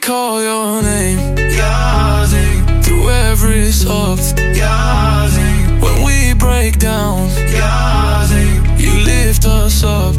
call your name, Yazzie. Through every soft, Yazzie. When we break down, Yazzie. You lift us up,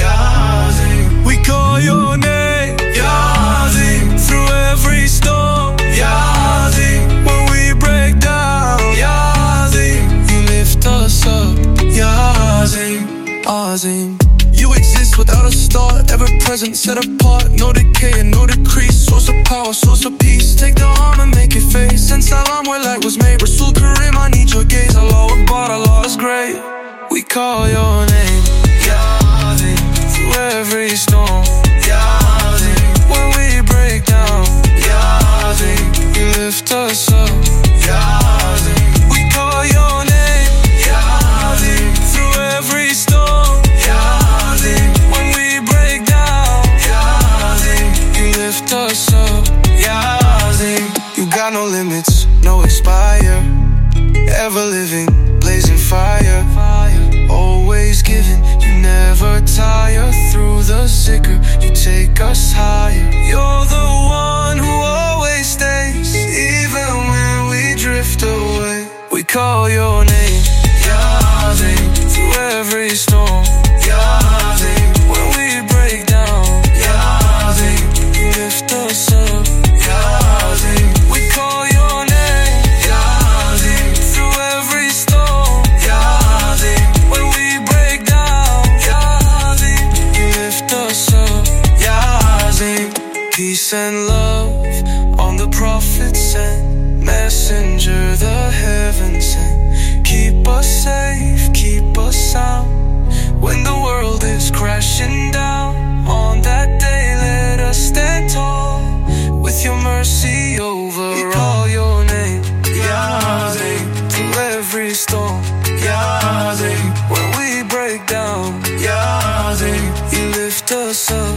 Yazzie. We call your name, Yazzie. Through every storm, Yazzie. When we break down, Yazzie. You lift us up, Yazzie. Azim. You exist without a start, ever present, set apart. No decay and no decrease, source of power, source of peace. Take the arm and make it face, and salam where light was made. Rasul Karim, I need your gaze. Allah Akbar, Allah is great. We call your name, Yazzie. Through every storm, Yazzie. When we break down, Yazzie. You lift us up, Yazzie. We call your name, Yazzie. Through every storm, Yazzie. When we break down, Yazzie. You lift us up, Yazzie. You got no limits, no expire. Ever living, blazing fire. Always giving, you never tire. Through the sicker, you take us higher. You're the one who always stays, even when we drift away. We call your name, Yazzie. Through every storm, Yazzie. When we break down, Yazzie. You lift us up, Yazzie. We call your name, Yazzie. Through every storm, Yazzie. When we break down, Yazzie. You lift us up, Yazzie. Peace and love on the prophets and messenger the heavens sent. Keep us safe, keep us sound. When the world is crashing down, on that day let us stand tall. With your mercy over all, your name, Yazzie. Through every storm, Yazzie. When we break down, Yazzie. You lift us up.